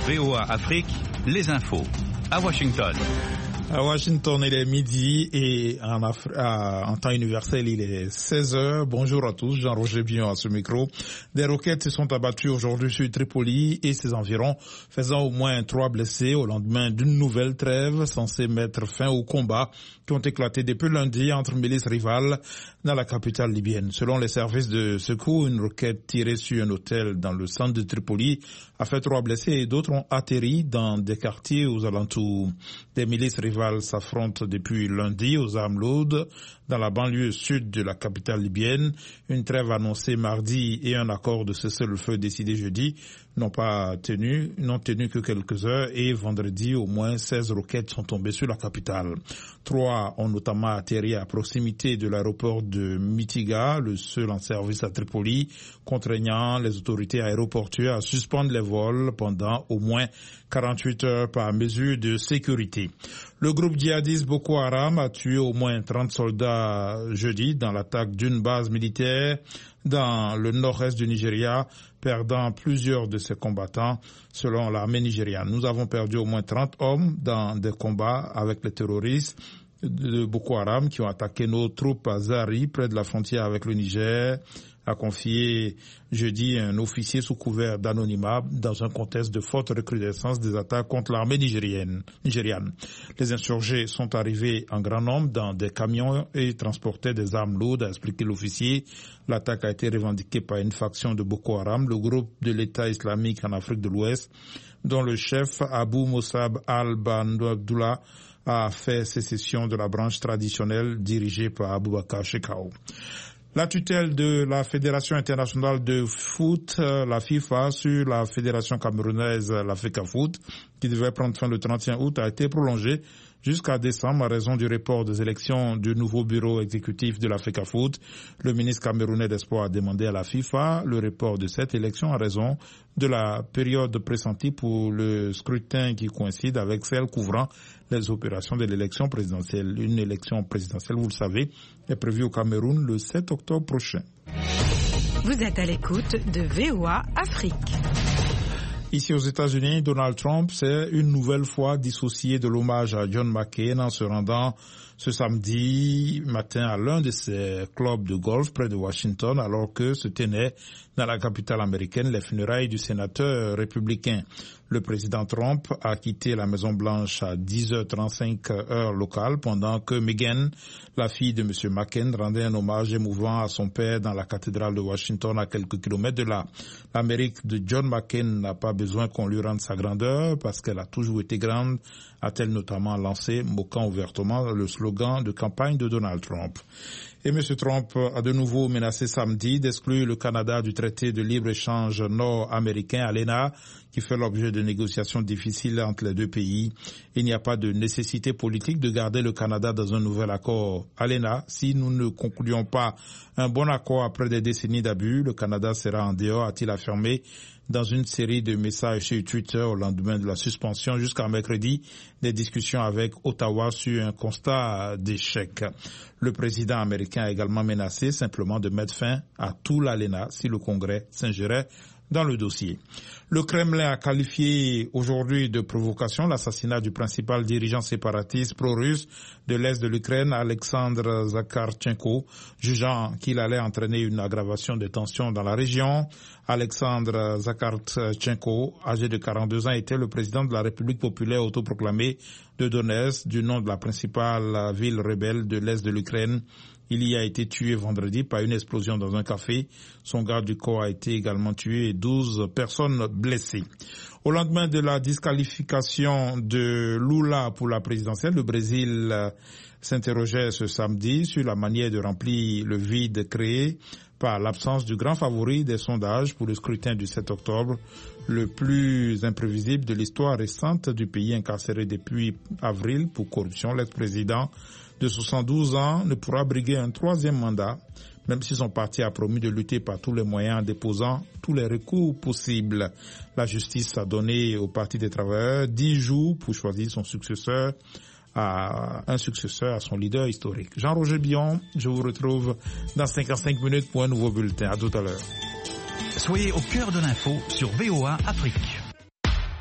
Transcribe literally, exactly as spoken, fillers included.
V O A Afrique, les infos. À Washington. À Washington, il est midi et en, Afri- à, en temps universel, il est seize heures. Bonjour à tous, Jean-Roger Bion à ce micro. Des roquettes se sont abattues aujourd'hui sur Tripoli et ses environs, faisant au moins trois blessés au lendemain d'une nouvelle trêve censée mettre fin aux combats qui ont éclaté depuis lundi entre milices rivales dans la capitale libyenne. Selon les services de secours, une roquette tirée sur un hôtel dans le centre de Tripoli a fait trois blessés et d'autres ont atterri dans des quartiers aux alentours. Des milices rivales s'affrontent depuis lundi aux armes lourdes dans la banlieue sud de la capitale libyenne. Une trêve annoncée mardi et un accord de cessez-le-feu décidé jeudi n'ont pas tenu, n'ont tenu que quelques heures et vendredi au moins seize roquettes sont tombées sur la capitale. Trois ont notamment atterri à proximité de l'aéroport de Mitiga, le seul en service à Tripoli, contraignant les autorités aéroportuaires à suspendre les vols pendant au moins quarante-huit heures par mesure de sécurité. Le groupe djihadiste Boko Haram a tué au moins trente soldats jeudi dans l'attaque d'une base militaire dans le nord-est du Nigeria, perdant plusieurs de ses combattants, selon l'armée nigériane. Nous avons perdu au moins trente hommes dans des combats avec les terroristes de Boko Haram qui ont attaqué nos troupes à Zari, près de la frontière avec le Niger, a confié jeudi un officier sous couvert d'anonymat dans un contexte de forte recrudescence des attaques contre l'armée nigérienne. nigériane. Les insurgés sont arrivés en grand nombre dans des camions et transportaient des armes lourdes, a expliqué l'officier. L'attaque a été revendiquée par une faction de Boko Haram, le groupe de l'État islamique en Afrique de l'Ouest, dont le chef Abu Mossab al-Bandouabdoula a fait sécession de la branche traditionnelle dirigée par Aboubakar Shekau. La tutelle de la Fédération internationale de foot, la FIFA, sur la Fédération camerounaise, la FECAFOOT, qui devait prendre fin le trente et un août, a été prolongée jusqu'à décembre à raison du report des élections du nouveau bureau exécutif de la FECAFOOT. Le ministre camerounais des Sports a demandé à la FIFA le report de cette élection à raison de la période pressentie pour le scrutin qui coïncide avec celle couvrant les opérations de l'élection présidentielle. Une élection présidentielle, vous le savez, est prévue au Cameroun le sept octobre prochain. Vous êtes à l'écoute de V O A Afrique. Ici aux États-Unis, Donald Trump s'est une nouvelle fois dissocié de l'hommage à John McCain en se rendant ce samedi matin à l'un de ses clubs de golf près de Washington, alors que se tenaient dans la capitale américaine les funérailles du sénateur républicain. Le président Trump a quitté la Maison-Blanche à dix heures trente-cinq heure locale, pendant que Meghan, la fille de M. McCain, rendait un hommage émouvant à son père dans la cathédrale de Washington à quelques kilomètres de là. L'Amérique de John McCain n'a pas besoin qu'on lui rende sa grandeur parce qu'elle a toujours été grande, a-t-elle notamment lancé, moquant ouvertement le slogan de campagne de Donald Trump. Et M. Trump a de nouveau menacé samedi d'exclure le Canada du traité de libre-échange nord-américain, ALENA, qui fait l'objet de négociations difficiles entre les deux pays. Il n'y a pas de nécessité politique de garder le Canada dans un nouvel accord ALENA. Si nous ne concluons pas un bon accord après des décennies d'abus, le Canada sera en dehors, a-t-il affirmé dans une série de messages sur Twitter au lendemain de la suspension jusqu'à mercredi des discussions avec Ottawa sur un constat d'échec. Le président américain a également menacé simplement de mettre fin à tout l'ALENA si le Congrès s'ingérait dans le dossier. Le Kremlin a qualifié aujourd'hui de provocation l'assassinat du principal dirigeant séparatiste pro-russe de l'Est de l'Ukraine, Alexandre Zakhartchenko, jugeant qu'il allait entraîner une aggravation des tensions dans la région. Alexandre Zakhartchenko, âgé de quarante-deux ans, était le président de la République populaire autoproclamée de Donetsk, du nom de la principale ville rebelle de l'Est de l'Ukraine. Il y a été tué vendredi par une explosion dans un café. Son garde du corps a été également tué et douze personnes blessées. Au lendemain de la disqualification de Lula pour la présidentielle, le Brésil s'interrogeait ce samedi sur la manière de remplir le vide créé par l'absence du grand favori des sondages pour le scrutin du sept octobre, le plus imprévisible de l'histoire récente du pays incarcéré depuis avril pour corruption. L'ex-président de soixante-douze ans ne pourra briguer un troisième mandat, même si son parti a promis de lutter par tous les moyens en déposant tous les recours possibles. La justice a donné au Parti des travailleurs dix jours pour choisir son successeur, à un successeur à son leader historique. Jean-Roger Bion, je vous retrouve dans cinquante-cinq minutes pour un nouveau bulletin. À tout à l'heure. Soyez au cœur de l'info sur V O A Afrique.